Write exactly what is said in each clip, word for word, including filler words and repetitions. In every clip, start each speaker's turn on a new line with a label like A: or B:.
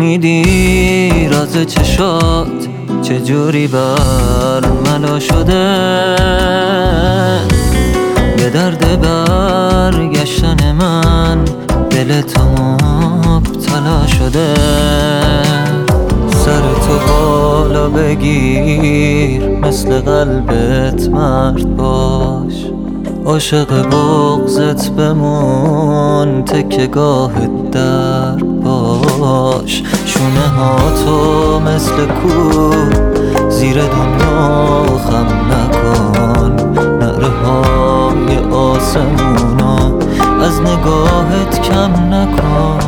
A: میدی راز چشات چجوری بر ملا شده، به درد برگشتن من دل تو مبتلا شده. سر تو بالا بگیر مثل قلبت مرد باش، عاشق بغضت بمون تکه گاه در باش. شونه ها تو مثل کو زیر دنیا خم نکن، نعره های آسمونا از نگاهت کم نکن.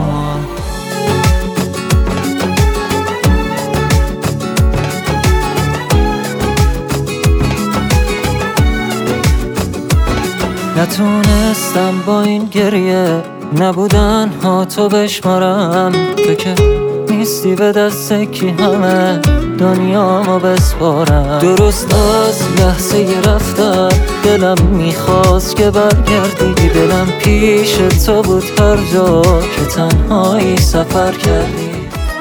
A: نتونستم با این گریه نبودن ها تو بشمارم، تو که نیستی به دست کی همه دنیامو بسپارم. درست از لحظه رفتن دلم میخواست که برگردی، دلم پیش تو بود هر جا که تنهایی سفر کردی.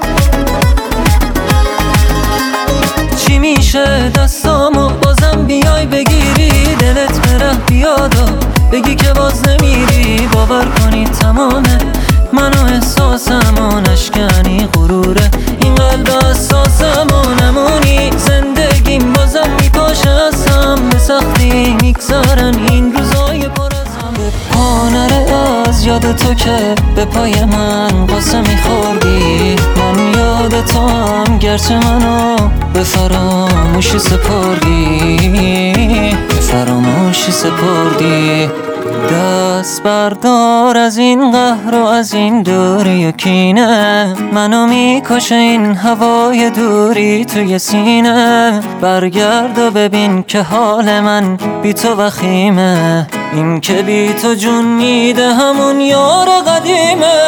A: چی میشه دستامو بازم بیای بگیری، دلت بره بیاد و بگی که باز نمیری. باور کنی تمامه من و احساسمو نشکنی، غروره این قلب اساسمو نمونی. زندگیم بازم میپاشه ازم، به سختی میگذرن این روزای پر از هم. به پا نره از یاد تو که به پای من قصه میخوردی. من یاد تو هم گرچه منو به فراموشی سپردی، به فراموشی سپردی. دست بردار از این قهر و از این دوری و کینه، منو میکشه این هوای دوری توی سینه. برگرد و ببین که حال من بی تو وخیمه، این که بی تو جون میده همون یار قدیمه.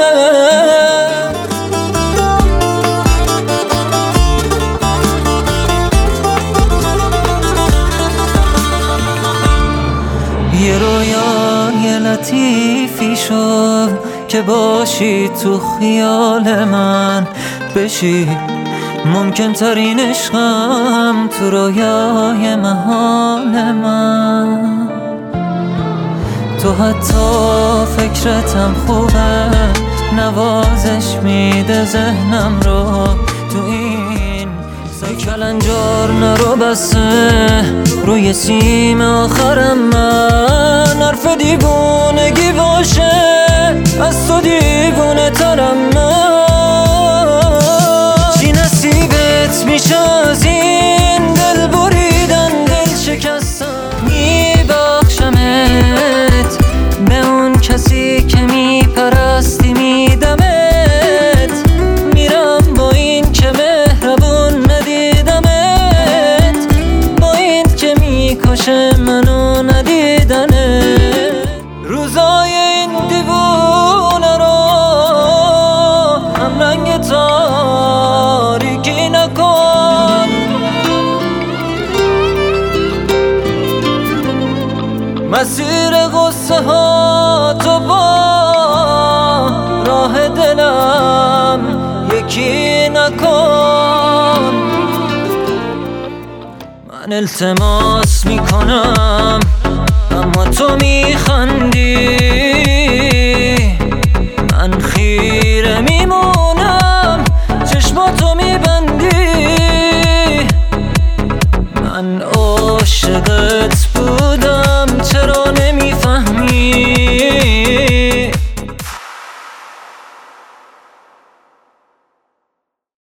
A: یه رویای لطیفی شد که باشی تو خیال من، بشی ممکن ترین عشقم تو رویای محال من. تو حتی فکرتم خوبه، نوازش میده ذهنم رو. تو این کلنجار نرو بسه روی سیم آخرم من، حرف دیوونگی باشه از تو دیوونه ترم من. چی نصیبت میشه از این دل بریدن دل شکستن، میبخشمت به اون کسی که میپرستی میدمت. میرم با این که مهربون ندیدمت، با این که میکشه منو ندیدنه. روزای این دیوونه رو هم رنگ تاریکی نکن، مسیر غصه ها تو با راه دلم یکی نکن. من التماس میکنم اما تو میخوای